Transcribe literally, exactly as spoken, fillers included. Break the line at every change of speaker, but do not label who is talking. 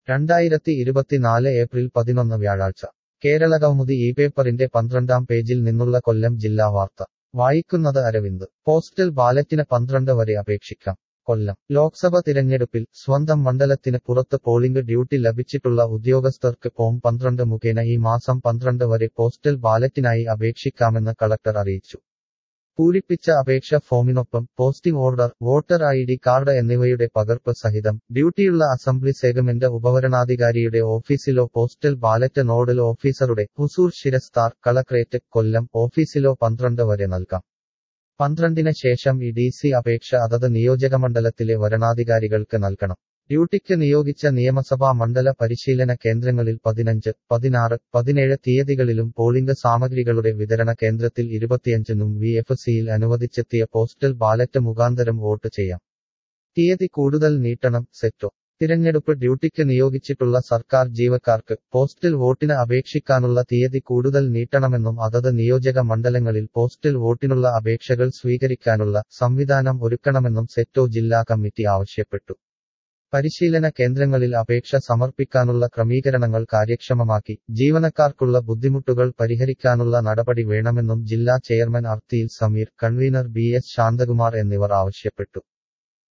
രണ്ടായിരത്തി ഇരുപത്തിനാല് ഏപ്രിൽ പതിനൊന്ന് വ്യാഴാഴ്ച കേരളകൗമുദി ഈ പേപ്പറിന്റെ പന്ത്രണ്ടാം പേജിൽ നിന്നുള്ള കൊല്ലം ജില്ലാ വാർത്ത വായിക്കുന്നത് അരവിന്ദ്. പോസ്റ്റൽ ബാലറ്റിന് പന്ത്രണ്ട് വരെ അപേക്ഷിക്കാം. കൊല്ലം ലോക്സഭ തിരഞ്ഞെടുപ്പിൽ സ്വന്തം മണ്ഡലത്തിന് പുറത്ത് പോളിംഗ് ഡ്യൂട്ടി ലഭിച്ചിട്ടുള്ള ഉദ്യോഗസ്ഥർക്ക് ഫോം പന്ത്രണ്ട് മുഖേന ഈ മാസം പന്ത്രണ്ട് വരെ പോസ്റ്റൽ ബാലറ്റിനായി അപേക്ഷിക്കാമെന്ന് കളക്ടർ അറിയിച്ചു. പൂരിപ്പിച്ച അപേക്ഷ ഫോമിനൊപ്പം posting order, voter I D card എന്നിവയുടെ പകർപ്പ് സഹിതം ഡ്യൂട്ടിയുള്ള അസംബ്ലി സെഗ്മെന്റ് ഉപവരണാധികാരിയുടെ ഓഫീസിലോ പോസ്റ്റൽ ബാലറ്റ് നോഡൽ ഓഫീസറുടെ ഹുസൂർ ശിരസ്താർ കളക്ട്രേറ്റ് കൊല്ലം ഓഫീസിലോ പന്ത്രണ്ട് വരെ നൽകാം. പന്ത്രണ്ടിന് ശേഷം ഇ ഡി സി അപേക്ഷ അതത് നിയോജകമണ്ഡലത്തിലെ വരണാധികാരികൾക്ക് നൽകണം. ഡ്യൂട്ടിക്ക് നിയോഗിച്ച നിയമസഭാ മണ്ഡല പരിശീലന കേന്ദ്രങ്ങളിൽ പതിനഞ്ച്, പതിനാറ്, പതിനേഴ് തീയതികളിലും പോളിംഗ് സാമഗ്രികളുടെ വിതരണ കേന്ദ്രത്തിൽ ഇരുപത്തിയഞ്ചിനും വി എഫ് സിയിൽ അനുവദിച്ചെത്തിയ പോസ്റ്റൽ ബാലറ്റ് മുഖാന്തരം വോട്ട് ചെയ്യാം. തീയതി കൂടുതൽ നീട്ടണം. സെറ്റോ തിരഞ്ഞെടുപ്പ് ഡ്യൂട്ടിക്ക് നിയോഗിച്ചിട്ടുള്ള സർക്കാർ ജീവക്കാർക്ക് പോസ്റ്റൽ വോട്ടിന് അപേക്ഷിക്കാനുള്ള തീയതി കൂടുതൽ നീട്ടണമെന്നും അതത് നിയോജക മണ്ഡലങ്ങളിൽ പോസ്റ്റൽ വോട്ടിനുള്ള അപേക്ഷകൾ സ്വീകരിക്കാനുള്ള സംവിധാനം ഒരുക്കണമെന്നും സെറ്റോ ജില്ലാ കമ്മിറ്റി ആവശ്യപ്പെട്ടു. പരിശീലന കേന്ദ്രങ്ങളിൽ അപേക്ഷ സമർപ്പിക്കാനുള്ള ക്രമീകരണങ്ങൾ കാര്യക്ഷമമാക്കി ജീവനക്കാർക്കുള്ള ബുദ്ധിമുട്ടുകൾ പരിഹരിക്കാനുള്ള നടപടി വേണമെന്നും ജില്ലാ ചെയർമാൻ അർത്തിയിൽ Sameer, convenor B S Shanthakumar എന്നിവർ ആവശ്യപ്പെട്ടു.